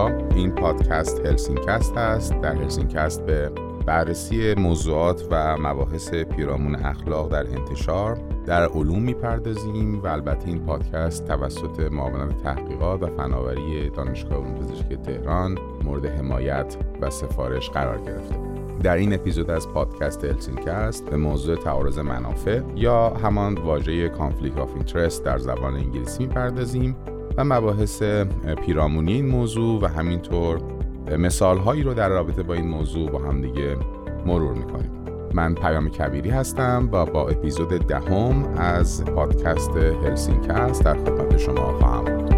سلام، این پادکست هلسینکست هست. در هلسینکست به بررسی موضوعات و مباحث پیرامون اخلاق در انتشار در علوم میپردازیم و البته این پادکست توسط معاونت تحقیقات و فناوری دانشگاه علوم پزشکی تهران مورد حمایت و سفارش قرار گرفته. در این اپیزود از پادکست هلسینکست به موضوع تعارض منافع یا همان واژه کانفلیکت آف اینترست در زبان انگلیسی میپردازیم و مباحث پیرامونی این موضوع و همینطور مثالهایی رو در رابطه با این موضوع با هم دیگه مرور میکنیم. من پیام کبیری هستم و با اپیزود 10 از پادکست هلسینکست در خدمت شما خواهم بود.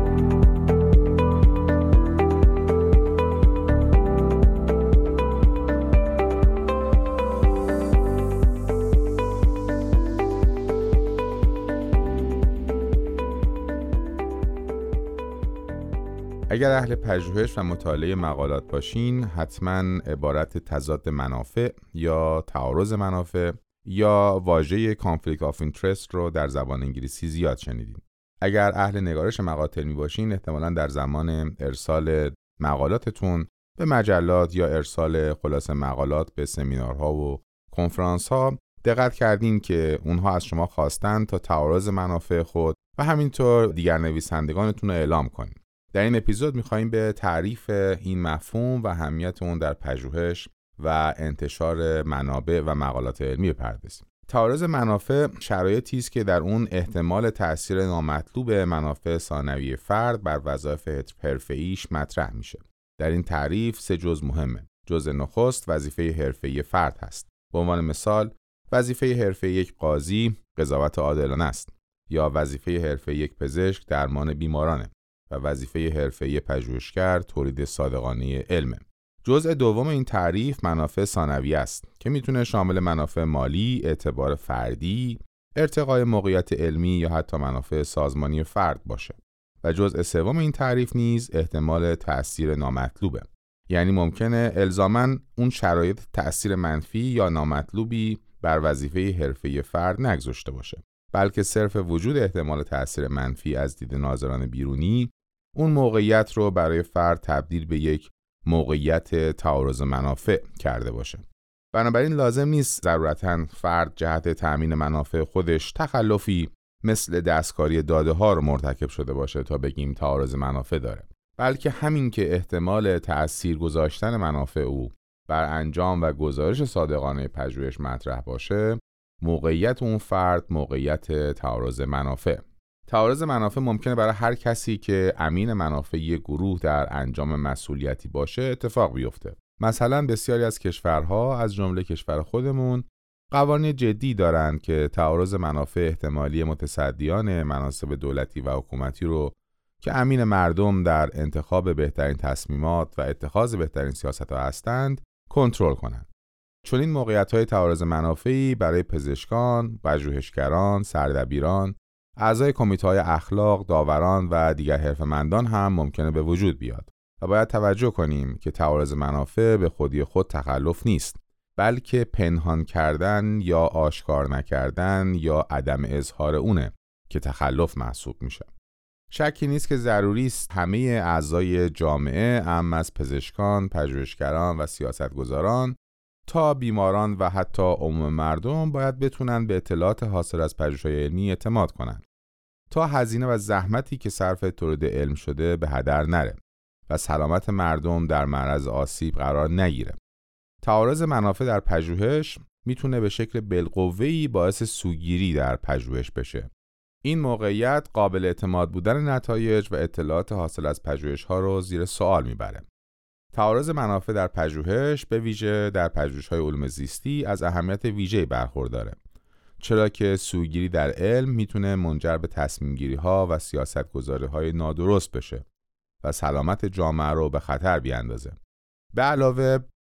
اگر اهل پژوهش و مطالعه مقالات باشین، حتما عبارت تضاد منافع یا تعارض منافع یا واژه کانفلیکت آف اینترست رو در زبان انگلیسی زیاد شنیدین. اگر اهل نگارش مقاطع علمی باشین، احتمالاً در زمان ارسال مقالاتتون به مجلات یا ارسال خلاصه مقالات به سمینارها و کنفرانس‌ها دقت کردین که اونها از شما خواستن تا تعارض منافع خود و همینطور دیگر نویسندگانتون رو اعلام کنین. در این اپیزود می‌خوایم به تعریف این مفهوم و اهمیت اون در پژوهش و انتشار منابع و مقالات علمی بپردازیم. تعارض منافع شرایطی است که در اون احتمال تأثیر نامطلوب منافع ثانوی فرد بر وظایف حرفه‌ایش مطرح میشه. در این تعریف 3 جزء مهمه. جزء نخست وظیفه حرفه‌ای فرد هست. به عنوان مثال، وظیفه حرفه‌ای یک قاضی قضاوت عادلانه است، یا وظیفه حرفه‌ای یک پزشک درمان بیمارانه، و وظیفه حرفه‌ای پژوهشگر تولید صادقانه علم. جزء دوم این تعریف منافع ثانویه است که میتونه شامل منافع مالی، اعتبار فردی، ارتقای موقعیت علمی یا حتی منافع سازمانی فرد باشه. و جزء سوم این تعریف نیز احتمال تأثیر نامطلوبه. یعنی ممکنه الزاماً اون شرایط تأثیر منفی یا نامطلوبی بر وظیفه حرفه‌ای فرد نگذاشته باشه، بلکه صرف وجود احتمال تأثیر منفی از دید ناظران بیرونی اون موقعیت رو برای فرد تبدیل به یک موقعیت تعارض منافع کرده باشه. بنابراین لازم نیست ضرورتاً فرد جهت تأمین منافع خودش تخلفی مثل دستکاری داده ها رو مرتکب شده باشه تا بگیم تعارض منافع داره، بلکه همین که احتمال تأثیر گذاشتن منافع او بر انجام و گزارش صادقانه پژوهش مطرح باشه، موقعیت اون فرد موقعیت تعارض منافع. تعارض منافع ممکنه برای هر کسی که امین منافع یک گروه در انجام مسئولیتی باشه اتفاق بیفته. مثلا بسیاری از کشورها از جمله کشور خودمون قوانین جدی دارند که تعارض منافع احتمالی متصدیان مناصب دولتی و حکومتی رو که امین مردم در انتخاب بهترین تصمیمات و اتخاذ بهترین سیاست‌ها هستند کنترل کنند. چون این موقعیت‌های تعارض منافعی برای پزشکان، پژوهشگران، سردبیران، اعضای کمیته‌های اخلاق، داوران و دیگر حرفه‌مندان هم ممکنه به وجود بیاد و باید توجه کنیم که تعارض منافع به خودی خود تخلف نیست، بلکه پنهان کردن یا آشکار نکردن یا عدم اظهار اونه که تخلف محسوب میشه. شکی نیست که ضروری است همه اعضای جامعه، اعم از پزشکان، پژوهشگران و سیاستگزاران تا بیماران و حتی عموم مردم باید بتونن به اطلاعات حاصل از پژوهش‌های علمی اعتماد کنن تا هزینه و زحمتی که صرف تولید علم شده به هدر نره و سلامت مردم در معرض آسیب قرار نگیره. تعارض منافع در پژوهش میتونه به شکل بالقوه‌ای باعث سوگیری در پژوهش بشه. این موقعیت قابل اعتماد بودن نتایج و اطلاعات حاصل از پژوهش‌ها رو زیر سوال میبره. تعارض منافع در پژوهش به ویژه در پژوهش‌های علوم زیستی از اهمیت ویژه‌ای برخورداره، چرا که سوگیری در علم میتونه منجر به تصمیم‌گیری‌ها و سیاست‌گذاری‌های نادرست بشه و سلامت جامعه رو به خطر بیاندازه. به علاوه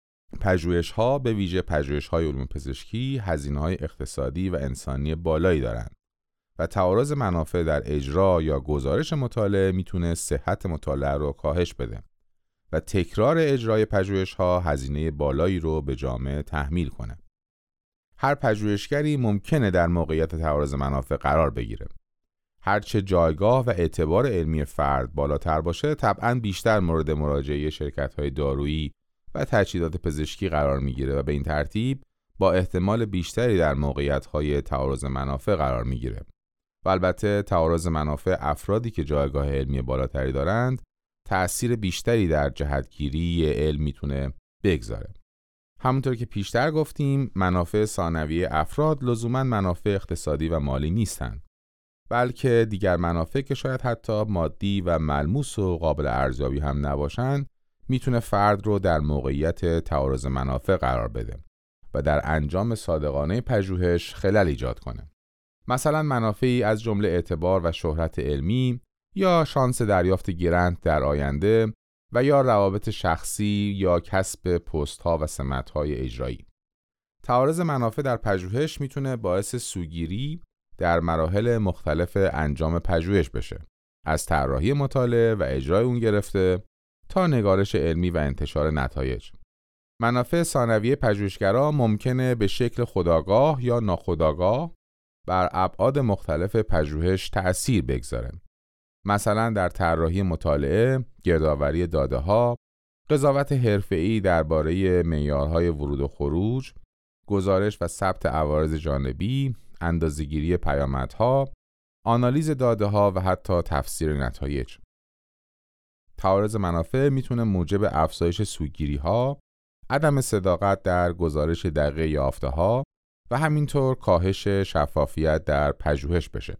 پژوهش‌ها به ویژه پژوهش‌های علوم پزشکی هزینه‌های اقتصادی و انسانی بالایی دارند و تعارض منافع در اجرا یا گزارش مطالعه میتونه صحت مطالعه رو کاهش بده و تکرار اجرای پژوهش‌ها هزینه بالایی رو به جامعه تحمیل کنه. هر پژوهشگری ممکنه در موقعیت تعارض منافع قرار بگیره. هرچه جایگاه و اعتبار علمی فرد بالاتر باشه، طبعاً بیشتر مورد مراجعه شرکت‌های دارویی و تجهیزات پزشکی قرار میگیره و به این ترتیب با احتمال بیشتری در موقعیت‌های تعارض منافع قرار میگیره. و البته تعارض منافع افرادی که جایگاه علمی بالاتری دارند تأثیر بیشتری در جهتگیری علم میتونه بگذاره. همونطور که پیشتر گفتیم، منافع ثانویه افراد لزوماً منافع اقتصادی و مالی نیستند، بلکه دیگر منافع که شاید حتی مادی و ملموس و قابل ارزیابی هم نباشند میتونه فرد رو در موقعیت تعارض منافع قرار بده و در انجام صادقانه پژوهش خلل ایجاد کنه. مثلا منافعی از جمله اعتبار و شهرت علمی یا شانس دریافت گرانت در آینده و یا روابط شخصی یا کسب پست‌ها و سمت‌های اجرایی. تعارض منافع در پژوهش میتونه باعث سوگیری در مراحل مختلف انجام پژوهش بشه، از طراحی مطالعه و اجرای اون گرفته تا نگارش علمی و انتشار نتایج. منافع ثانویه پژوهشگران ممکنه به شکل خودآگاه یا ناخودآگاه بر ابعاد مختلف پژوهش تأثیر بگذاره. مثلا در طراحی مطالعه، گردآوری داده‌ها، قضاوت حرفه‌ای درباره معیارهای ورود و خروج، گزارش و ثبت عوارض جانبی، اندازه‌گیری پیامدها، آنالیز داده‌ها و حتی تفسیر نتایج. تعارض منافع میتونه موجب افزایش سوگیری‌ها، عدم صداقت در گزارش دقیق یافته‌ها و همینطور کاهش شفافیت در پژوهش بشه.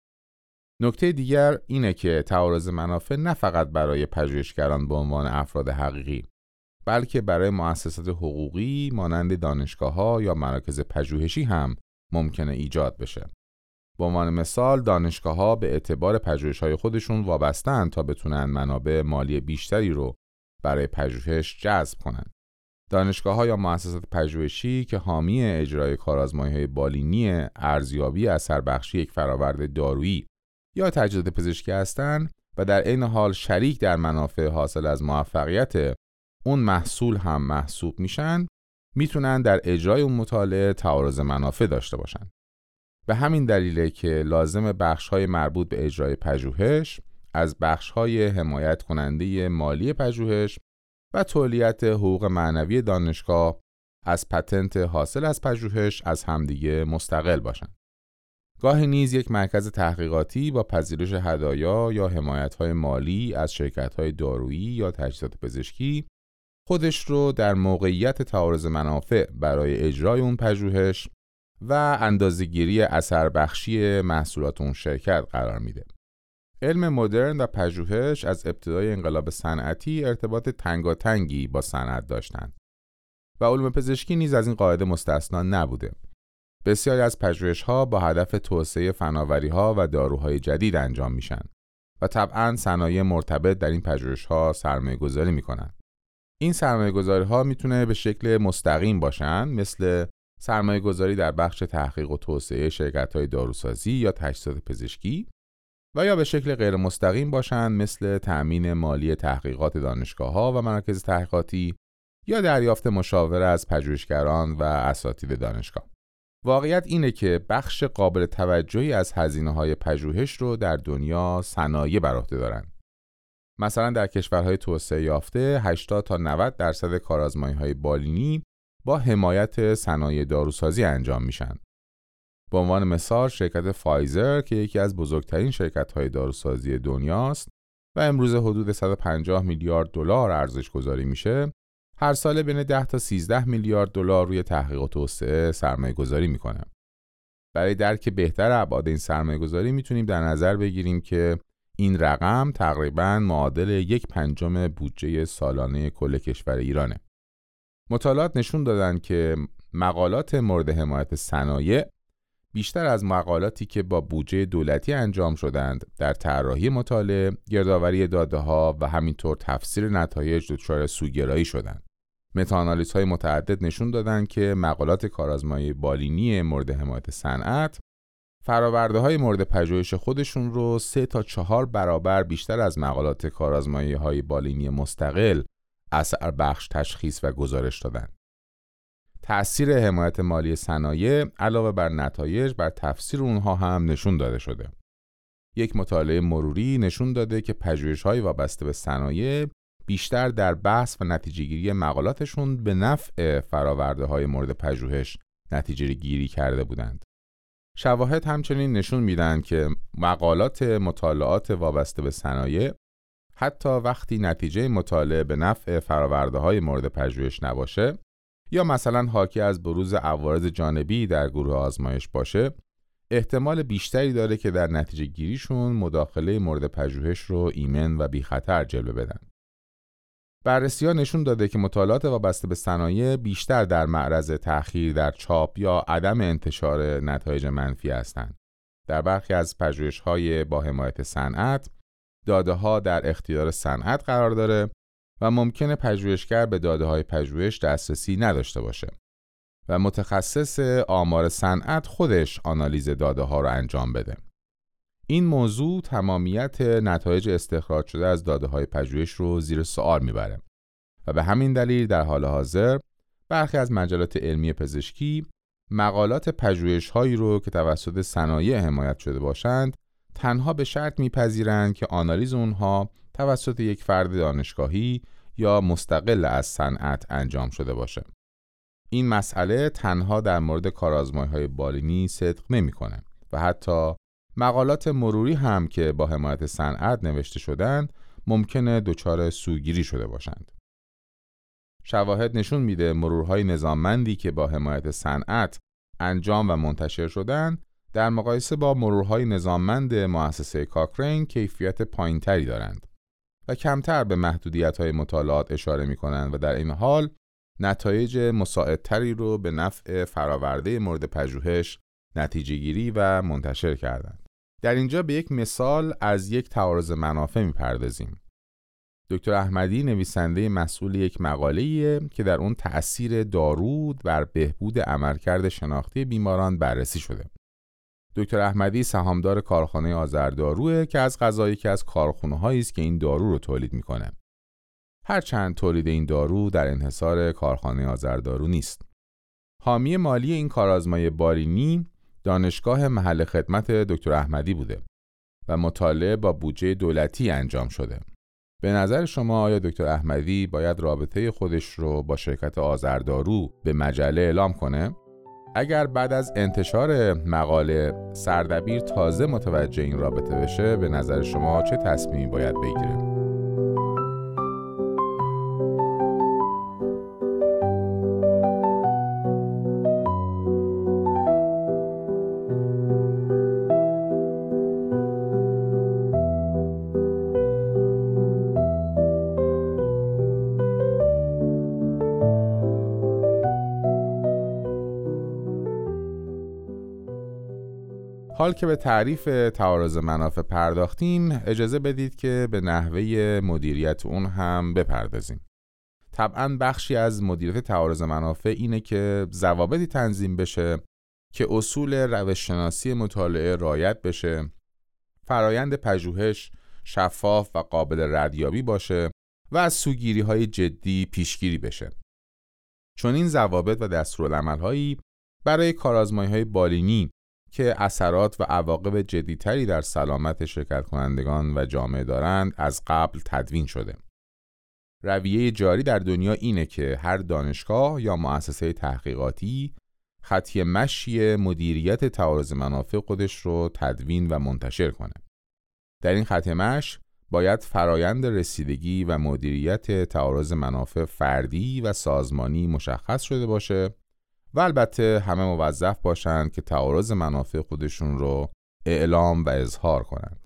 نکته دیگر اینه که تعارض منافع نه فقط برای پژوهشگران به عنوان افراد حقیقی، بلکه برای مؤسسات حقوقی مانند دانشگاه‌ها یا مراکز پژوهشی هم ممکنه ایجاد بشه. به عنوان مثال، دانشگاه‌ها به اعتبار پژوهش‌های خودشون وابسته‌اند تا بتونن منابع مالی بیشتری رو برای پژوهش جذب کنن. دانشگاه‌ها یا مؤسسات پژوهشی که حامی اجرای کارآزمایی‌های بالینی ارزیابی اثربخشی یک فرآورد دارویی یا تجهیزات پزشکی هستند و در عین حال شریک در منافع حاصل از موفقیت اون محصول هم محسوب میشن، میتونن در اجرای اون مطالعه تعارض منافع داشته باشن. به همین دلیله که لازم بخش‌های مربوط به اجرای پژوهش از بخش‌های حمایت کننده مالی پژوهش و تولیت حقوق معنوی دانشگاه از پتنت حاصل از پژوهش از همدیگه مستقل باشن. گاهی نیز یک مرکز تحقیقاتی با پذیرش هدایا یا حمایت‌های مالی از شرکت‌های دارویی یا تجهیزات پزشکی خودش رو در موقعیت تعارض منافع برای اجرای اون پژوهش و اندازه‌گیری اثربخشی محصولات اون شرکت قرار میده. علم مدرن و پژوهش از ابتدای انقلاب صنعتی ارتباط تنگاتنگی با صنعت داشتند و علوم پزشکی نیز از این قاعده مستثنا نبوده. بسیاری از پژوهش‌ها با هدف توسعه فناوری‌ها و داروهای جدید انجام میشن و طبعاً صنایع مرتبط در این پژوهش‌ها سرمایه‌گذاری میکنن. این سرمایه‌گذاری‌ها میتونه به شکل مستقیم باشن، مثل سرمایه‌گذاری در بخش تحقیق و توسعه شرکت‌های داروسازی یا تجهیزات پزشکی، و یا به شکل غیر مستقیم باشن، مثل تأمین مالی تحقیقات دانشگاه‌ها و مراکز تحقیقاتی یا دریافت مشاوره از پژوهشگران و اساتید دانشگاه. واقعیت اینه که بخش قابل توجهی از هزینه‌های پژوهش رو در دنیا صنایع بر عهده دارن. مثلا در کشورهای توسعه یافته 80 تا 90% کارآزمایی‌های بالینی با حمایت صنایع داروسازی انجام میشن. به عنوان مثال شرکت فایزر که یکی از بزرگترین شرکت‌های داروسازی دنیاست و امروز حدود 150 میلیارد دلار ارزش گذاری میشه، هر سال بین 10 تا 13 میلیارد دلار روی تحقیق و توسعه سرمایه گذاری میکنه. برای درک بهتر ابعاد این سرمایه گذاری میتونیم در نظر بگیریم که این رقم تقریباً معادل 1/5 بودجه سالانه کل کشور ایرانه. مطالعات نشون دادن که مقالات مورد حمایت صنایع بیشتر از مقالاتی که با بودجه دولتی انجام شدند در طراحی مطالعه، گردآوری داده‌ها و همینطور تفسیر نتایج دچار سوگرایی شدند. متاآنالیزهای متعدد نشون دادند که مقالات کارآزمایی بالینی مورد حمایت صنعت فرآورده‌های مورد پژوهش خودشون رو 3 تا 4 برابر بیشتر از مقالات کارآزمایی‌های بالینی مستقل اثر بخش تشخیص و گزارش دادند. تأثیر حمایت مالی صنایع علاوه بر نتایج بر تفسیر اونها هم نشون داده شده. یک مطالعه مروری نشون داده که پژوهش‌های وابسته به صنایع بیشتر در بحث و نتیجه‌گیری مقالاتشون به نفع فرآورده‌های مورد پژوهش نتیجه گیری کرده بودند. شواهد همچنین نشون میدن که مقالات مطالعات وابسته به صنایع حتی وقتی نتیجه مطالعه به نفع فرآورده‌های مورد پژوهش نباشه یا مثلا حاکی از بروز عوارض جانبی در گروه آزمایش باشه، احتمال بیشتری داره که در نتیجه گیریشون مداخله مورد پژوهش رو ایمن و بی خطر جلوه بدن. بررسی‌ها نشون داده که مطالعات وابسته به صنایع بیشتر در معرض تأخیر در چاپ یا عدم انتشار نتایج منفی هستند. در برخی از پژوهش‌های با حمایت صنعت، داده‌ها در اختیار صنعت قرار داره و ممکنه پژوهشگر به داده‌های پژوهش دسترسی نداشته باشه و متخصص آمار صنعت خودش آنالیز داده‌ها رو انجام بده. این موضوع تمامیت نتایج استخراج شده از داده‌های پژوهش رو زیر سوال میبره و به همین دلیل در حال حاضر برخی از مجلات علمی پزشکی مقالات پژوهش‌هایی رو که توسط صنایع حمایت شده باشند تنها به شرط میپذیرند که آنالیز اونها توسط یک فرد دانشگاهی یا مستقل از صنعت انجام شده باشه. این مسئله تنها در مورد کارآزمایی‌های بالینی صدق نمی‌کنه و حتی مقالات مروری هم که با حمایت صنعت نوشته شدند ممکنه دچار سوگیری شده باشند. شواهد نشون میده مرورهای نظاممندی که با حمایت صنعت انجام و منتشر شدند در مقایسه با مرورهای نظاممند مؤسسه کاکرین کیفیت پایینتری دارند و کمتر به محدودیت‌های مطالعات اشاره می‌کنند و در این حال نتایج مساعدتری رو به نفع فراورده مورد پژوهش نتیجه گیری و منتشر کردند. در اینجا به یک مثال از یک تعارض منافع می‌پردازیم. دکتر احمدی نویسنده مسئول یک مقاله‌ایه که در اون تأثیر دارو بر بهبود عملکرد شناختی بیماران بررسی شده. دکتر احمدی سهامدار کارخانه آذرداروه که از قضا یکی از کارخانه‌هایی است که این دارو رو تولید می‌کنه. هرچند تولید این دارو در انحصار کارخانه آذردارو نیست. حامی مالی این کارآزمایی بالینی دانشگاه محل خدمت دکتر احمدی بوده و مطالعه با بودجه دولتی انجام شده. به نظر شما آیا دکتر احمدی باید رابطه خودش رو با شرکت آذردارو به مجله اعلام کنه؟ اگر بعد از انتشار مقاله سردبیر تازه متوجه این رابطه بشه، به نظر شما چه تصمیمی باید بگیره؟ حال که به تعریف تعارض منافع پرداختیم، اجازه بدید که به نحوه مدیریت اون هم بپردازیم. طبعاً بخشی از مدیریت تعارض منافع اینه که ضوابطی تنظیم بشه که اصول روش‌شناسی مطالعه رعایت بشه، فرایند پژوهش شفاف و قابل ردیابی باشه و از سوگیری‌های جدی پیشگیری بشه. چون این ضوابط و دستورالعمل‌هایی برای کارآزمایی‌های بالینی که اثرات و عواقب جدی‌تری در سلامت شرکت کنندگان و جامعه دارند از قبل تدوین شده. رویه جاری در دنیا اینه که هر دانشگاه یا مؤسسه تحقیقاتی خطی مشی مدیریت تعارض منافع خودش رو تدوین و منتشر کنه. در این خط مشی باید فرایند رسیدگی و مدیریت تعارض منافع فردی و سازمانی مشخص شده باشه و البته همه موظف باشند که تعارض منافع خودشون رو اعلام و اظهار کنند.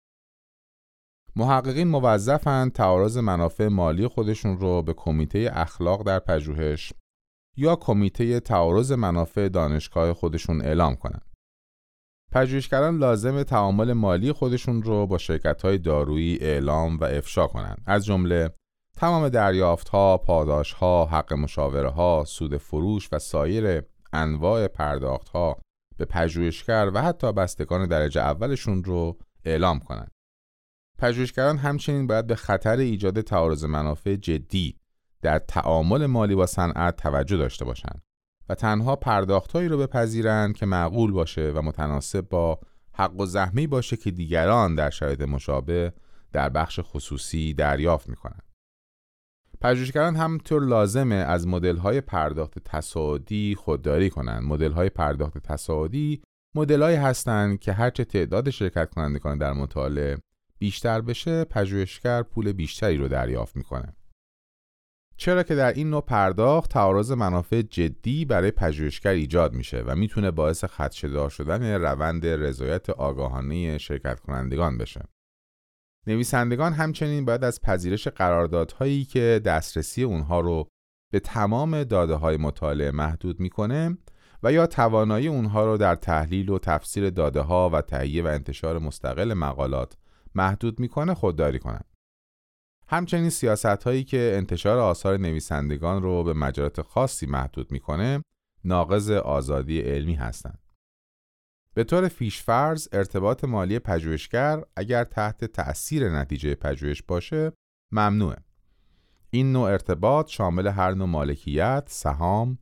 محققین موظفند تعارض منافع مالی خودشون رو به کمیته اخلاق در پژوهش یا کمیته تعارض منافع دانشگاه خودشون اعلام کنند. پژوهشگران لازم تعامل مالی خودشون رو با شرکت‌های دارویی اعلام و افشا کنند، از جمله تمام دریافت‌ها، پاداش‌ها، حق مشاوره سود فروش و سایر انواع پرداخت‌ها به پژوهشگر و حتی بستگان درجه اولشون رو اعلام کنند. پژوهشگران همچنین باید به خطر ایجاد تعارض منافع جدی در تعامل مالی با صنعت توجه داشته باشند و تنها پرداخت‌هایی رو بپذیرند که معقول باشه و متناسب با حق و زحمه‌ای باشه که دیگران در شرایط مشابه در بخش خصوصی دریافت میکنن. پژوهشگران همینطور لازمه از مدل‌های پرداخت تصاعدی خودداری کنند. مدل‌های پرداخت تصاعدی مدل‌هایی هستند که هرچه تعداد شرکت کنندگان در مطالعه بیشتر بشه، پژوهشگر پول بیشتری رو دریافت میکنه. چرا که در این نوع پرداخت تعارض منافع جدی برای پژوهشگر ایجاد میشه و میتونه باعث خدشه‌دار شدن روند رضایت آگاهانه شرکت کنندگان بشه. نویسندگان همچنین باید از پذیرش قراردادهایی که دسترسی اونها رو به تمام داده‌های مطالعه محدود میکنه و یا توانایی اونها رو در تحلیل و تفسیر داده‌ها و تهیه و انتشار مستقل مقالات محدود میکنه خودداری کنند. همچنین سیاست‌هایی که انتشار آثار نویسندگان رو به مجالات خاصی محدود میکنه ناقض آزادی علمی هستند. به طور پیش‌فرض ارتباط مالی پژوهشگر اگر تحت تأثیر نتیجه پژوهش باشه ممنوعه. این نوع ارتباط شامل هر نوع مالکیت، سهام،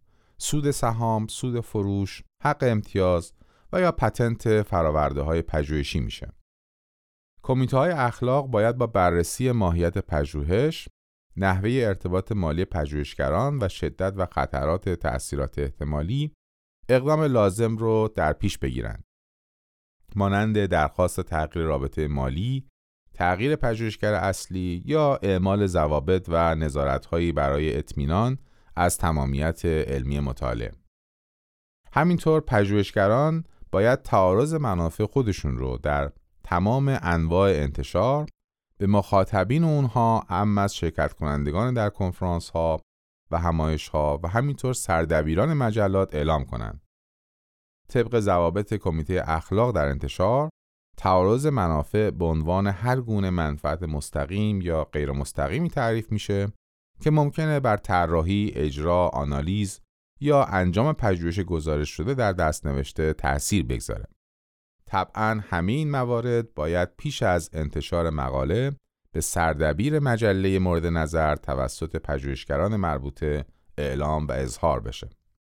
سود فروش، حق امتیاز و یا پتنت فرآورده‌های پژوهشی میشه. کمیته‌های اخلاق باید با بررسی ماهیت پژوهش، نحوه ارتباط مالی پژوهشگران و شدت و خطرات تأثیرات احتمالی اقدام لازم رو در پیش بگیرند. مانند درخواست تغییر رابطه مالی، تغییر پژوهشگر اصلی یا اعمال ضوابط و نظارت‌هایی برای اطمینان از تمامیت علمی مطالعه. همینطور پژوهشگران باید تعارض منافع خودشون رو در تمام انواع انتشار به مخاطبین اونها، اما از شرکت کنندگان در کنفرانس ها و همایش ها و همینطور سردبیران مجلات اعلام کنند. طبق ضوابط کمیته اخلاق در انتشار، تعارض منافع به عنوان هر گونه منفعت مستقیم یا غیر مستقیمی تعریف میشه که ممکنه بر طراحی، اجرا، آنالیز یا انجام پژوهش گزارش شده در دستنوشته تأثیر بگذاره. طبعاً همه این موارد باید پیش از انتشار مقاله به سردبیر مجله مورد نظر توسط پژوهشگران مربوطه اعلام و اظهار بشه.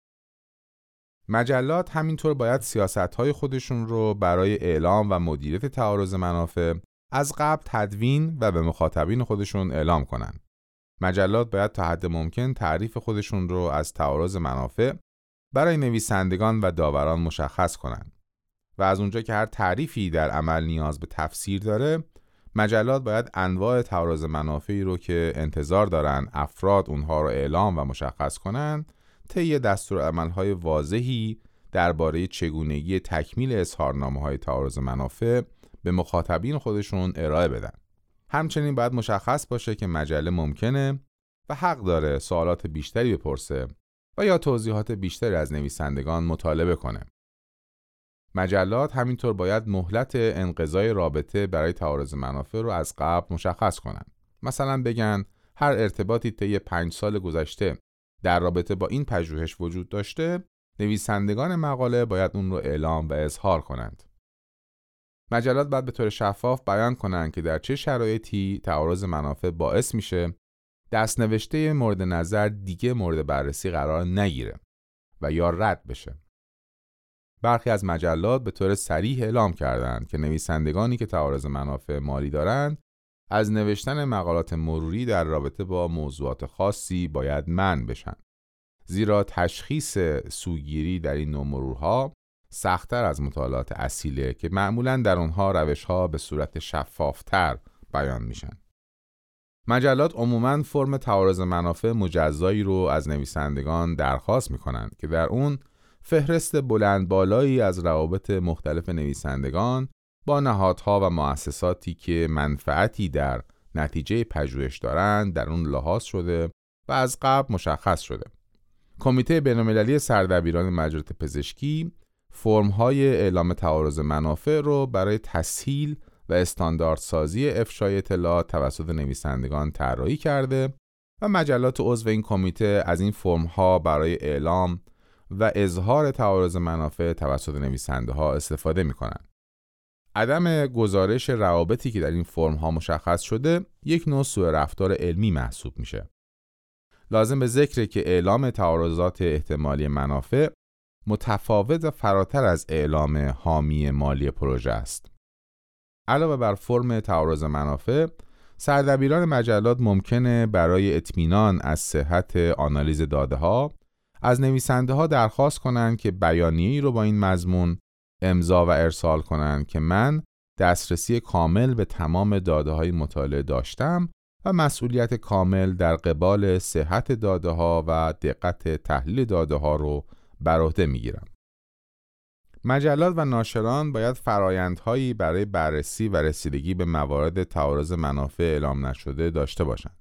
مجلات همینطور باید سیاست‌های خودشون رو برای اعلام و مدیریت تعارض منافع از قبل تدوین و به مخاطبین خودشون اعلام کنن. مجلات باید تا حد ممکن تعریف خودشون رو از تعارض منافع برای نویسندگان و داوران مشخص کنن. و از اونجا که هر تعریفی در عمل نیاز به تفسیر داره، مجلات باید انواع تعارض منافعی رو که انتظار دارن افراد اونها رو اعلام و مشخص کنن، طی دستورالعمل‌های واضحی درباره چگونگی تکمیل اظهارنامه‌های تعارض منافع به مخاطبین خودشون ارائه بدن. همچنین باید مشخص باشه که مجله ممکنه و حق داره سوالات بیشتری بپرسه و یا توضیحات بیشتری از نویسندگان مطالبه کنه. مجلات همینطور باید مهلت انقضای رابطه برای تعارض منافع رو از قبل مشخص کنن. مثلا بگن هر ارتباطی طی 5 سال گذشته در رابطه با این پژوهش وجود داشته، نویسندگان مقاله باید اون رو اعلام و اظهار کنند. مجلات باید به طور شفاف بیان کنند که در چه شرایطی تعارض منافع باعث میشه دستنوشته مورد نظر دیگه مورد بررسی قرار نگیره و یا رد بشه. برخی از مجلات به طور صریح اعلام کردند که نویسندگانی که تعارض منافع مالی دارند از نوشتن مقالات مروری در رابطه با موضوعات خاصی باید منع بشن، زیرا تشخیص سوگیری در این نوع مرورها سخت‌تر از مطالعات اصیله که معمولاً در اونها روش‌ها به صورت شفافتر بیان میشن. مجلات عموماً فرم تعارض منافع مجزایی رو از نویسندگان درخواست میکنند که در اون فهرست بلند بالایی از روابط مختلف نویسندگان با نهادها و مؤسساتی که منفعتی در نتیجه پژوهش دارند در اون لحاظ شده و از قبل مشخص شده. کمیته بین‌المللی سردبیران مجلات پزشکی فرم‌های اعلام تعارض منافع رو برای تسهیل و استانداردسازی افشای اطلاعات توسط نویسندگان طراحی کرده و مجلات عضو این کمیته از این فرم‌ها برای اعلام و اظهار تعارض منافع توسط نویسنده ها استفاده می کنند. عدم گزارش روابطی که در این فرم ها مشخص شده یک نوع سوء رفتار علمی محسوب میشه. لازم به ذکره که اعلام تعارضات احتمالی منافع متفاوت و فراتر از اعلام حامی مالی پروژه است. علاوه بر فرم تعارض منافع، سردبیران مجلات ممکنه برای اطمینان از صحت آنالیز داده‌ها از نویسنده‌ها درخواست کنند که بیانیه‌ای رو با این مضمون امضا و ارسال کنند که من دسترسی کامل به تمام داده‌های مطالعه داشتم و مسئولیت کامل در قبال صحت داده‌ها و دقت تحلیل داده‌ها رو بر عهده می‌گیرم. مجلات و ناشران باید فرآیندهایی برای بررسی و رسیدگی به موارد تعارض منافع اعلام نشده داشته باشند.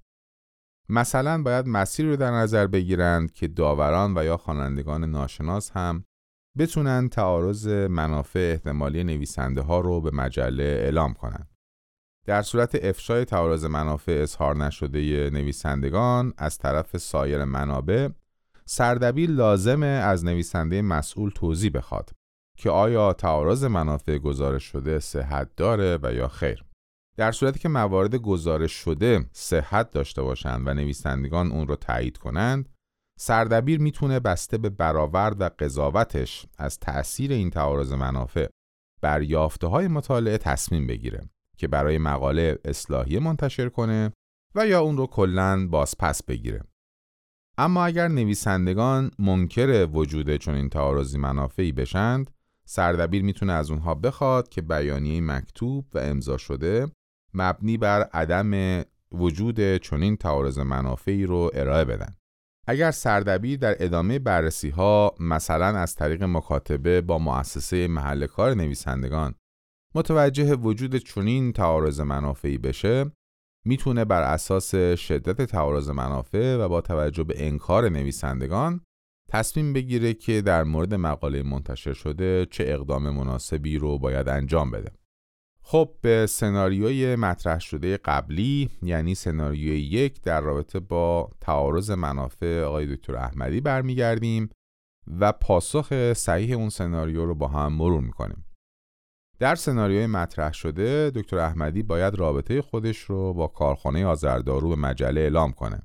مثلا باید مسیری رو در نظر بگیرند که داوران و یا خوانندگان ناشناس هم بتونن تعارض منافع احتمالی نویسنده ها رو به مجله اعلام کنند. در صورت افشای تعارض منافع اظهار نشده نویسندگان از طرف سایر منابع، سردبیر لازمه از نویسنده مسئول توضیح بخواد که آیا تعارض منافع گزارش شده صحت داره و یا خیر. در صورتی که موارد گزارش شده صحت داشته باشند و نویسندگان اون رو تایید کنند، سردبیر میتونه بسته به برآورد و قضاوتش از تأثیر این تعارض منافع بر یافته‌های مطالعه تصمیم بگیره که برای مقاله اصلاحیه منتشر کنه و یا اون رو کلاً بازپس بگیره. اما اگر نویسندگان منکر وجود چنین تعارضی منافعی بشند، سردبیر میتونه از اونها بخواد که بیانیه مکتوب و امضا شده مبنی بر عدم وجود چنین تعارض منافعی رو ارائه بدن. اگر سردبیر در ادامه بررسی‌ها مثلا از طریق مکاتبه با مؤسسه محل کار نویسندگان متوجه وجود چنین تعارض منافعی بشه، میتونه بر اساس شدت تعارض منافع و با توجه به انکار نویسندگان تصمیم بگیره که در مورد مقاله منتشر شده چه اقدام مناسبی رو باید انجام بده. خب به سناریوی مطرح شده قبلی، یعنی سناریوی 1 در رابطه با تعارض منافع آقای دکتر احمدی برمیگردیم و پاسخ صحیح اون سناریو رو با هم مرور میکنیم. در سناریوی مطرح شده، دکتر احمدی باید رابطه خودش رو با کارخانه آذردارو به مجله اعلام کنه.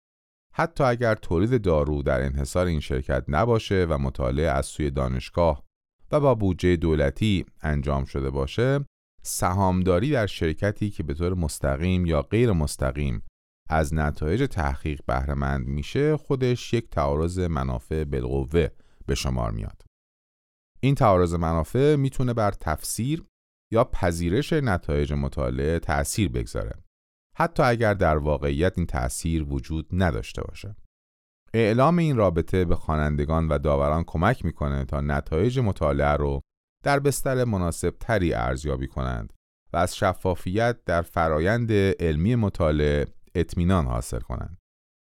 حتی اگر تولید دارو در انحصار این شرکت نباشه و مطالعه از سوی دانشگاه و با بودجه دولتی انجام شده باشه، سهامداری در شرکتی که به طور مستقیم یا غیر مستقیم از نتایج تحقیق بهره مند میشه، خودش یک تعارض منافع بالقوه به شمار میاد. این تعارض منافع میتونه بر تفسیر یا پذیرش نتایج مطالعه تأثیر بگذاره، حتی اگر در واقعیت این تأثیر وجود نداشته باشه. اعلام این رابطه به خوانندگان و داوران کمک میکنه تا نتایج مطالعه رو در بستر مناسب تری ارزیابی کنند و از شفافیت در فرایند علمی مطالعه اطمینان حاصل کنند.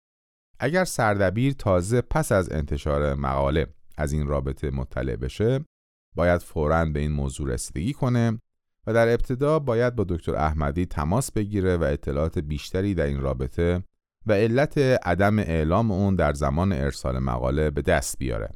اگر سردبیر تازه پس از انتشار مقاله از این رابطه مطلع بشه، باید فوراً به این موضوع رسیدگی کنه و در ابتدا باید با دکتر احمدی تماس بگیره و اطلاعات بیشتری در این رابطه و علت عدم اعلام اون در زمان ارسال مقاله به دست بیاره.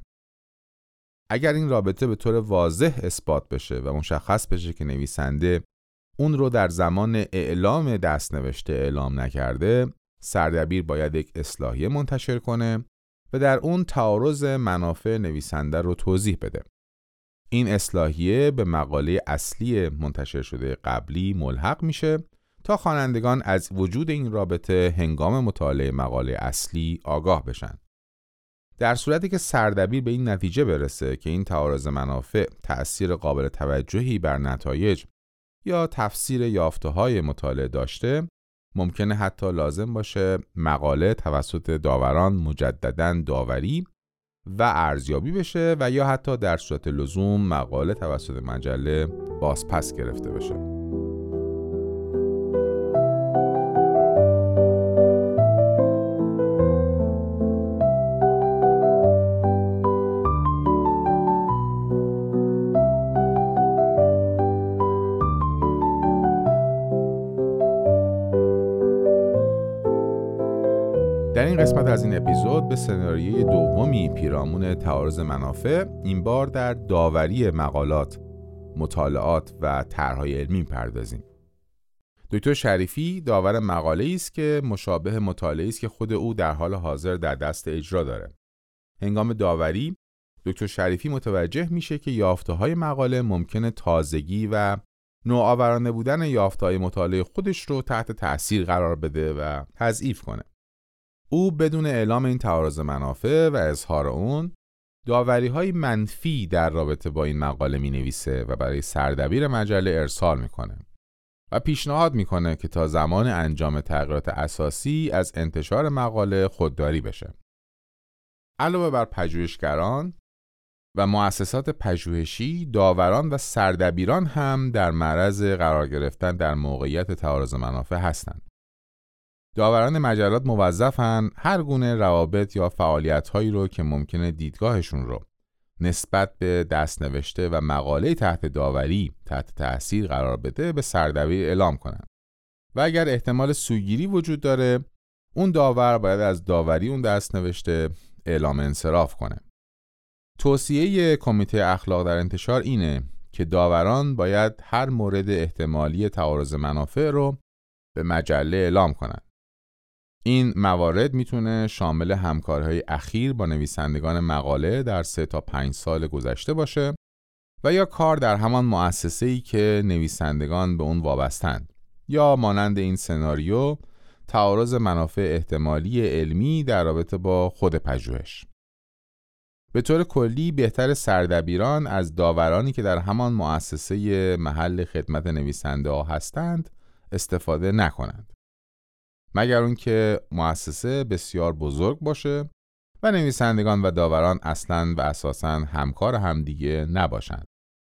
اگر این رابطه به طور واضح اثبات بشه و مشخص بشه که نویسنده اون رو در زمان اعلام دستنوشته اعلام نکرده، سردبیر باید یک اصلاحیه منتشر کنه و در اون تعارض منافع نویسنده رو توضیح بده. این اصلاحیه به مقاله اصلی منتشر شده قبلی ملحق میشه تا خوانندگان از وجود این رابطه هنگام مطالعه مقاله اصلی آگاه بشن. در صورتی که سردبیر به این نتیجه برسه که این تعارض منافع تأثیر قابل توجهی بر نتایج یا تفسیر یافته‌های مطالعه داشته، ممکنه حتی لازم باشه مقاله توسط داوران مجدداً داوری و ارزیابی بشه و یا حتی در صورت لزوم مقاله توسط مجله بازپس گرفته بشه. در این قسمت از این اپیزود به سناریوی دومی پیرامون تعارض منافع، این بار در داوری مقالات، مطالعات و طرح‌های علمی پردازیم. دکتر شریفی داور مقاله‌ای است که مشابه مطالعه‌ای است که خود او در حال حاضر در دست اجرا داره. هنگام داوری دکتر شریفی متوجه میشه که یافته‌های مقاله ممکنه تازگی و نوآورانه بودن یافته‌های مطالعه خودش رو تحت تأثیر قرار بده و تضعیف کنه. او بدون اعلام این تعارض منافع و اظهار اون، داوری‌های منفی در رابطه با این مقاله می‌نویسه و برای سردبیر مجله ارسال میکنه و پیشنهاد میکنه که تا زمان انجام تغییرات اساسی از انتشار مقاله خودداری بشه. علاوه بر پژوهشگران و مؤسسات پژوهشی، داوران و سردبیران هم در معرض قرار گرفتن در موقعیت تعارض منافع هستند. داوران مجلات موظفن هر گونه روابط یا فعالیت‌هایی رو که ممکنه دیدگاهشون رو نسبت به دستنوشته و مقاله تحت داوری تحت تأثیر قرار بده به سردبیر اعلام کنن و اگر احتمال سوگیری وجود داره، اون داور باید از داوری اون دستنوشته اعلام انصراف کنه. توصیه کمیته اخلاق در انتشار اینه که داوران باید هر مورد احتمالی تعارض منافع رو به مجله اعلام کنن. این موارد میتونه شامل همکاری‌های اخیر با نویسندگان مقاله در 3 تا 5 سال گذشته باشه و یا کار در همان مؤسسه‌ای که نویسندگان به اون وابستند، یا مانند این سناریو تعارض منافع احتمالی علمی در رابطه با خود پژوهش. به طور کلی بهتر سردبیران از داورانی که در همان مؤسسه محل خدمت نویسنده ها هستند استفاده نکنند، مگر اون که مؤسسه بسیار بزرگ باشه و نویسندگان و داوران اصلاً و اساساً همکار همدیگه نباشند.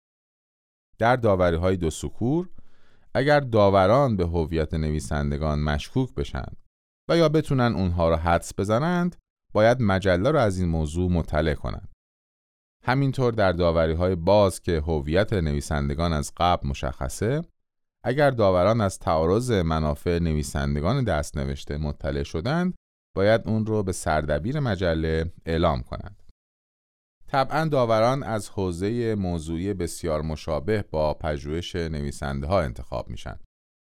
در داوری‌های دو سکور، اگر داوران به هویت نویسندگان مشکوک بشن و یا بتونن اونها رو حدس بزنند، باید مجله رو از این موضوع مطلع کنند. همینطور در داوری‌های باز که هویت نویسندگان از قبل مشخصه، اگر داوران از تعارض منافع نویسندگان دستنوشته مطلع شدند، باید اون رو به سردبیر مجله اعلام کنند. طبعاً داوران از حوزه موضوعی بسیار مشابه با پژوهش نویسنده ها انتخاب میشن.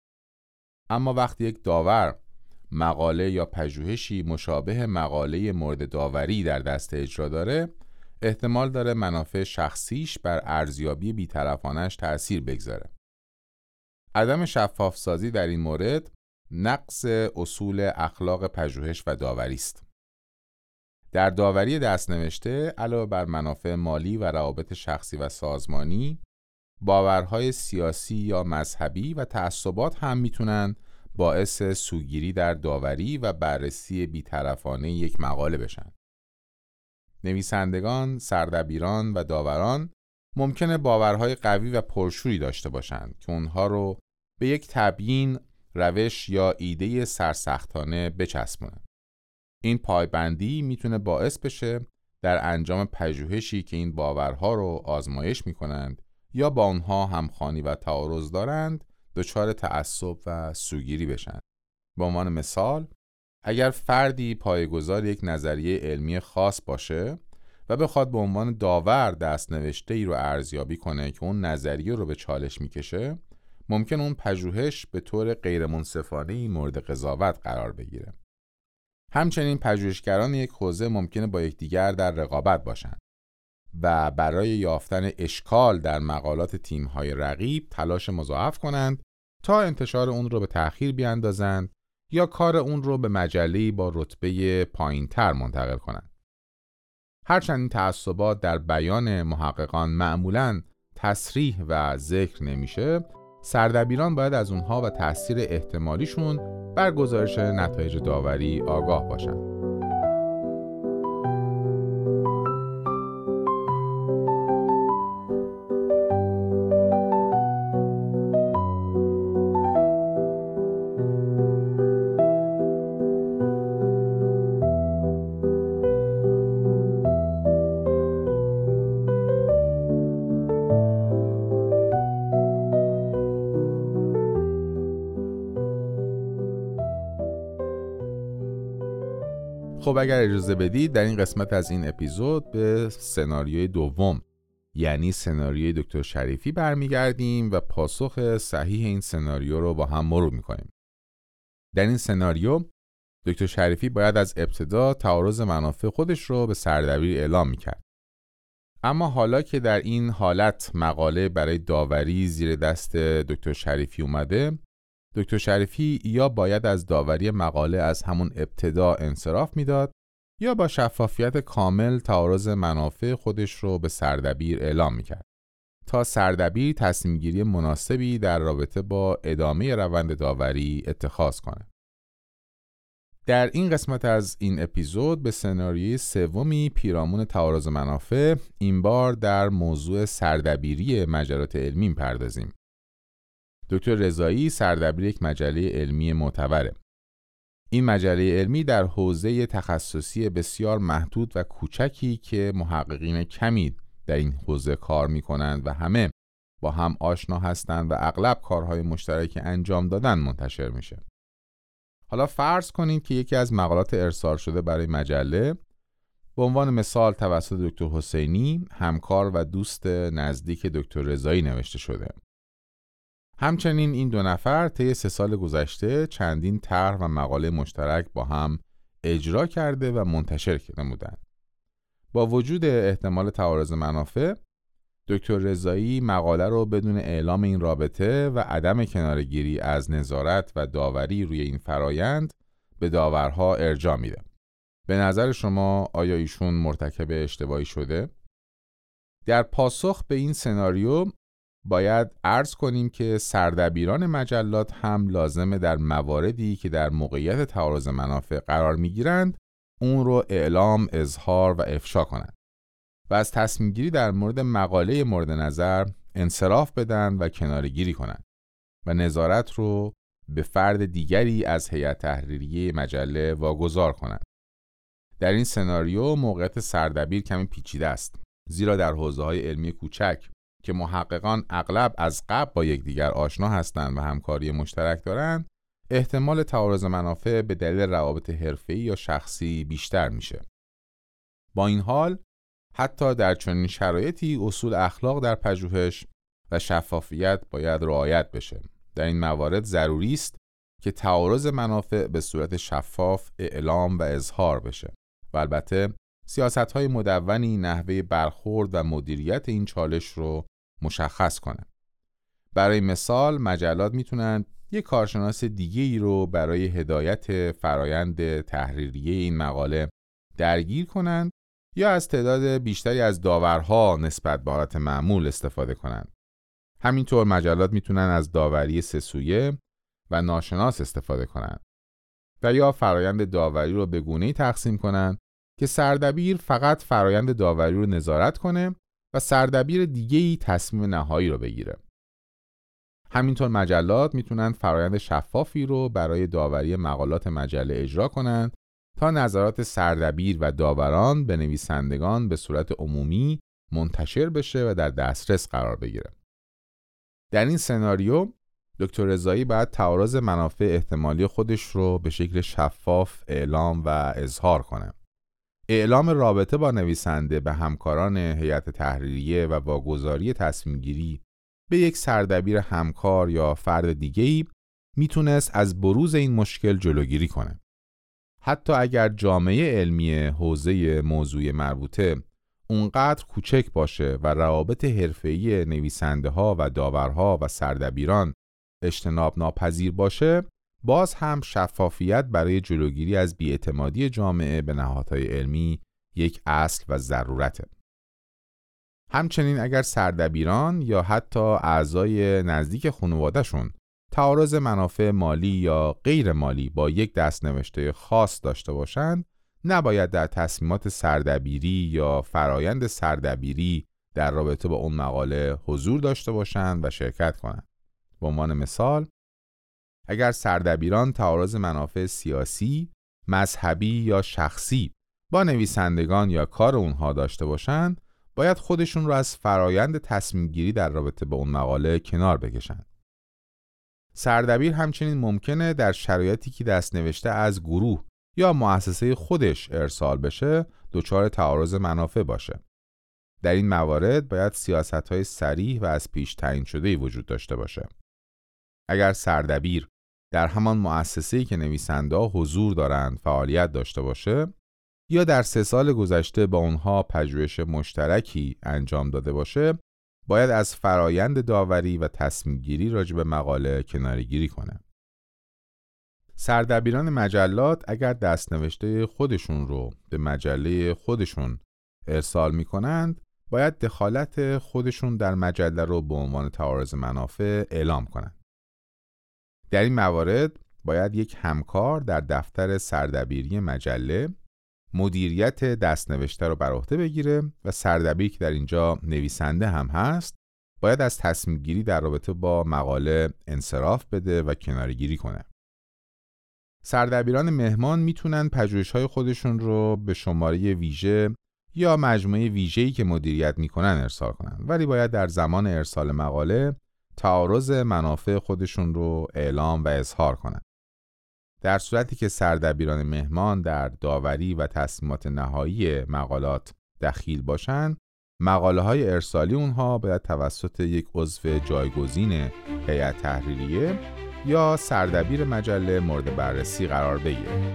اما وقتی یک داور مقاله یا پژوهشی مشابه مقاله مورد داوری در دست اجرا داره، احتمال داره منافع شخصیش بر ارزیابی بی‌طرفانه‌اش تأثیر بگذاره. عدم شفاف سازی در این مورد نقض اصول اخلاق پژوهش و داوری است. در داوری دستنوشته علاوه بر منافع مالی و روابط شخصی و سازمانی، باورهای سیاسی یا مذهبی و تعصبات هم میتونن باعث سوگیری در داوری و بررسی بی‌طرفانه یک مقاله بشن. نویسندگان، سردبیران و داوران ممکنه باورهای قوی و پرشوری داشته باشند که اونها رو به یک تبیین، روش یا ایده سرسختانه بچسبونند. این پایبندی میتونه باعث بشه در انجام پژوهشی که این باورها رو آزمایش میکنند یا با اونها همخوانی و تعارض دارند دچار تعصب و سوگیری بشن. به عنوان مثال، اگر فردی پایه‌گذار یک نظریه علمی خاص باشه و بخواد به عنوان داور دستنوشته‌ای رو ارزیابی کنه که اون نظریه رو به چالش میکشه، ممکن اون پژوهش به طور غیر منصفانه‌ای مورد قضاوت قرار بگیره. همچنین پژوهشگران یک حوزه ممکنه با یکدیگر در رقابت باشند و برای یافتن اشکال در مقالات تیم‌های رقیب تلاش مضاعف کنند تا انتشار اون رو به تأخیر بیاندازند یا کار اون رو به مجله‌ای با رتبه پایین‌تر منتقل کنند. هرچند این تعصبات در بیان محققان معمولاً تصریح و ذکر نمیشه، سردبیران باید از اونها و تأثیر احتمالیشون بر گزارش نتایج داوری آگاه باشند. خب اگر اجازه بدید در این قسمت از این اپیزود به سناریوی دوم، یعنی سناریوی دکتر شریفی برمیگردیم و پاسخ صحیح این سناریو رو با هم مرور میکنیم. در این سناریو دکتر شریفی باید از ابتدا تعارض منافع خودش رو به سردبیر اعلام میکرد. اما حالا که در این حالت مقاله برای داوری زیر دست دکتر شریفی اومده، دکتر شریفی یا باید از داوری مقاله از همون ابتدا انصراف میداد یا با شفافیت کامل تعارض منافع خودش رو به سردبیر اعلام میکرد تا سردبیر تصمیم گیری مناسبی در رابطه با ادامه روند داوری اتخاذ کنه. در این قسمت از این اپیزود به سناریوی سومی پیرامون تعارض منافع، این بار در موضوع سردبیری مجلات علمی می‌پردازیم. دکتر رضایی سردبیر یک مجله علمی معتبره. این مجله علمی در حوزه تخصصی بسیار محدود و کوچکی که محققین کمی در این حوزه کار می‌کنند و همه با هم آشنا هستند و اغلب کارهای مشترک انجام دادن منتشر میشه. حالا فرض کنید که یکی از مقالات ارسال شده برای مجله به عنوان مثال توسط دکتر حسینی، همکار و دوست نزدیک دکتر رضایی نوشته شده. همچنین این دو نفر طی 3 سال گذشته چندین طرح و مقاله مشترک با هم اجرا کرده و منتشر نمودند. با وجود احتمال تعارض منافع، دکتر رضایی مقاله رو بدون اعلام این رابطه و عدم کناره‌گیری از نظارت و داوری روی این فرایند به داورها ارجاع میده. به نظر شما آیا ایشون مرتکب اشتباهی شده؟ در پاسخ به این سناریو باید عرض کنیم که سردبیران مجلات هم لازمه در مواردی که در موقعیت تعارض منافع قرار میگیرند اون رو اعلام، اظهار و افشا کنند و از تصمیم گیری در مورد مقاله مورد نظر انصراف بدن و کناره‌گیری کنند و نظارت رو به فرد دیگری از هیئت تحریریه مجله واگذار کنند. در این سناریو موقعیت سردبیر کمی پیچیده است، زیرا در حوزه‌های علمی کوچک که محققان اغلب از قبل با یکدیگر آشنا هستند و همکاری مشترک دارند، احتمال تعارض منافع به دلیل روابط حرفه‌ای یا شخصی بیشتر میشه. با این حال حتی در چنین شرایطی اصول اخلاق در پژوهش و شفافیت باید رعایت بشه. در این موارد ضروری است که تعارض منافع به صورت شفاف اعلام و اظهار بشه و البته سیاست‌های مدونی نحوه برخورد و مدیریت این چالش رو مشخص کنه. برای مثال مجلات میتونن یک کارشناس دیگه‌ای رو برای هدایت فرایند تحریریه این مقاله درگیر کنند یا از تعداد بیشتری از داورها نسبت به حالت معمول استفاده کنند. همینطور مجلات میتونن از داوری 3 سویه و ناشناس استفاده کنند و یا فرایند داوری رو به گونه‌ای تقسیم کنند که سردبیر فقط فرایند داوری رو نظارت کنه و سردبیر دیگه‌ای تصمیم نهایی رو بگیره. همینطور مجلات میتونن فرایند شفافی رو برای داوری مقالات مجله اجرا کنند تا نظرات سردبیر و داوران به نویسندگان به صورت عمومی منتشر بشه و در دسترس قرار بگیره. در این سناریو دکتر رضایی باید تعارض منافع احتمالی خودش رو به شکل شفاف اعلام و اظهار کنه. اعلام رابطه با نویسنده به همکاران هیئت تحریریه و واگذاری تصمیم گیری به یک سردبیر همکار یا فرد دیگه‌ای میتونست از بروز این مشکل جلوگیری کنه. حتی اگر جامعه علمی حوزه موضوع مربوطه اونقدر کوچک باشه و روابط حرفه‌ای نویسنده‌ها و داورها و سردبیران اجتناب ناپذیر باشه، باز هم شفافیت برای جلوگیری از بی‌اعتمادی جامعه به نهادهای علمی یک اصل و ضرورته. همچنین اگر سردبیران یا حتی اعضای نزدیک خانواده‌شون تعارض منافع مالی یا غیر مالی با یک دستنوشته خاص داشته باشند، نباید در تصمیمات سردبیری یا فرایند سردبیری در رابطه با اون مقاله حضور داشته باشند و شرکت کنند. به عنوان مثال، اگر سردبیران تعارض منافع سیاسی، مذهبی یا شخصی با نویسندگان یا کار اونها داشته باشند، باید خودشون رو از فرایند تصمیم گیری در رابطه با اون مقاله کنار بکشند. سردبیر همچنین ممکنه در شرایطی که دستنوشته از گروه یا مؤسسه خودش ارسال بشه دچار تعارض منافع باشه. در این موارد باید سیاست‌های صریح و از پیش تعیین شده‌ای وجود داشته باشه. اگر سردبیر در همان مؤسسه‌ای که نویسنده‌ها حضور دارند فعالیت داشته باشه، یا در 3 سال گذشته با اونها پژوهش مشترکی انجام داده باشه، باید از فرایند داوری و تصمیم گیری راجع به مقاله کناره‌گیری کنه. سردبیران مجلات اگر دستنوشته خودشون رو به مجله خودشون ارسال میکنند، باید دخالت خودشون در مجله رو به عنوان تعارض منافع اعلام کنند. در این موارد باید یک همکار در دفتر سردبیری مجله مدیریت دستنوشته رو بر عهده بگیره و سردبیر که در اینجا نویسنده هم هست باید از تصمیم گیری در رابطه با مقاله انصراف بده و کناره‌گیری کنه. سردبیران مهمان میتونن پژوهش‌های خودشون رو به شماره ویژه یا مجموعه ویژه‌ای که مدیریت میکنن ارسال کنن، ولی باید در زمان ارسال مقاله تعارض منافع خودشون رو اعلام و اظهار کنن. در صورتی که سردبیران مهمان در داوری و تصمیمات نهایی مقالات دخیل باشند، مقاله‌های ارسالی اونها باید توسط یک عضو جایگزین هیئت تحریریه یا سردبیر مجله مورد بررسی قرار بگیره.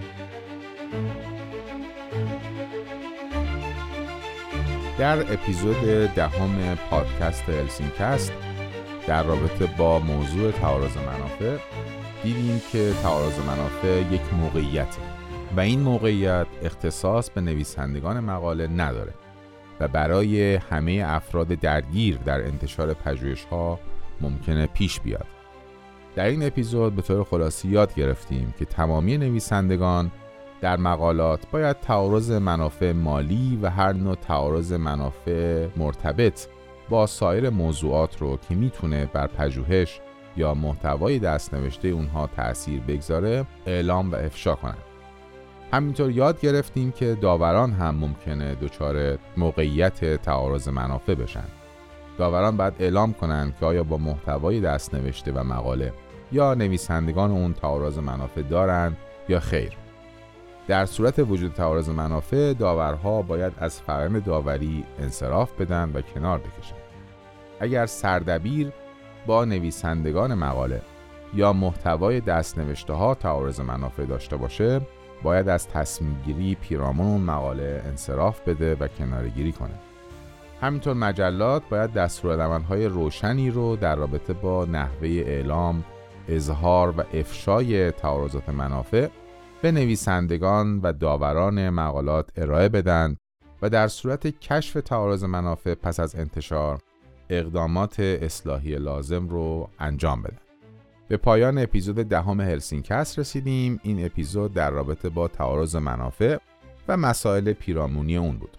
در اپیزود 10 پادکست هلسینکست در رابطه با موضوع تعارض منافع دیدیم که تعارض منافع یک موقعیته و این موقعیت اختصاص به نویسندگان مقاله نداره و برای همه افراد درگیر در انتشار پژوهش‌ها ممکنه پیش بیاد. در این اپیزود به طور خلاصی یاد گرفتیم که تمامی نویسندگان در مقالات باید تعارض منافع مالی و هر نوع تعارض منافع مرتبط با سایر موضوعات رو که میتونه بر پژوهش یا محتوای دستنوشته اونها تأثیر بگذاره اعلام و افشا کنند. همینطور یاد گرفتیم که داوران هم ممکنه دچار موقعیت تعارض منافع بشن. داوران باید اعلام کنند که آیا با محتوای دستنوشته و مقاله یا نویسندگان اون تعارض منافع دارن یا خیر. در صورت وجود تعارض منافع، داورها باید از فرآیند داوری انصراف بدن و کنار بکشن. اگر سردبیر با نویسندگان مقاله یا محتوای دستنوشته ها تعارض منافع داشته باشه، باید از تصمیم گیری پیرامون اون مقاله انصراف بده و کناره‌گیری کنه. همینطور مجلات باید دستورالعمل‌های روشنی رو در رابطه با نحوه اعلام، اظهار و افشای تعارضات منافع به نویسندگان و داوران مقالات ارائه بدن و در صورت کشف تعارض منافع پس از انتشار اقدامات اصلاحی لازم رو انجام بدن. به پایان اپیزود 10 هلسینکست رسیدیم. این اپیزود در رابطه با تعارض منافع و مسائل پیرامونی اون بود.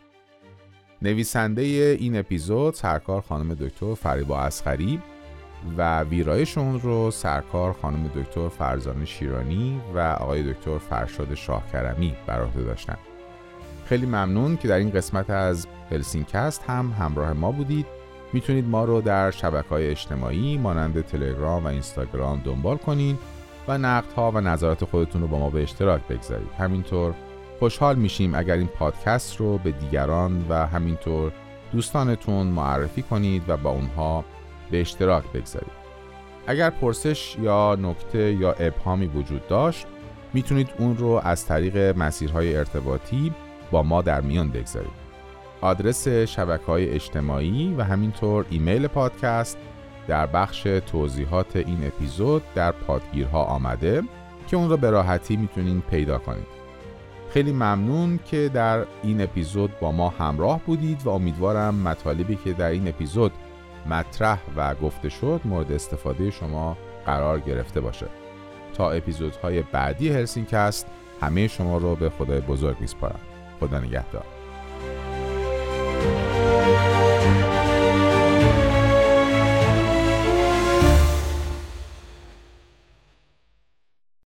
نویسنده این اپیزود سرکار خانم دکتر فریبا اصغری و ویرایش اون رو سرکار خانم دکتر فرزانه شیرانی و آقای دکتر فرشاد شاهکرمی بر عهده داشتن. خیلی ممنون که در این قسمت از هلسینکست هم همراه ما بودید. میتونید ما رو در شبکه‌های اجتماعی مانند تلگرام و اینستاگرام دنبال کنید و نقدها و نظرات خودتون رو با ما به اشتراک بگذارید. همینطور خوشحال میشیم اگر این پادکست رو به دیگران و همینطور دوستانتون معرفی کنید و با اونها به اشتراک بگذارید. اگر پرسش یا نکته یا ابهامی وجود داشت، میتونید اون رو از طریق مسیرهای ارتباطی با ما در میان بگذارید. آدرس شبکه‌های اجتماعی و همینطور ایمیل پادکست در بخش توضیحات این اپیزود در پادگیرها آمده که اون رو به راحتی میتونید پیدا کنید. خیلی ممنون که در این اپیزود با ما همراه بودید و امیدوارم مطالبی که در این اپیزود مطرح و گفته شد مورد استفاده شما قرار گرفته باشه. تا اپیزودهای بعدی هلسینکست همه شما رو به خدای بزرگ میسپارم. خدا نگهدار.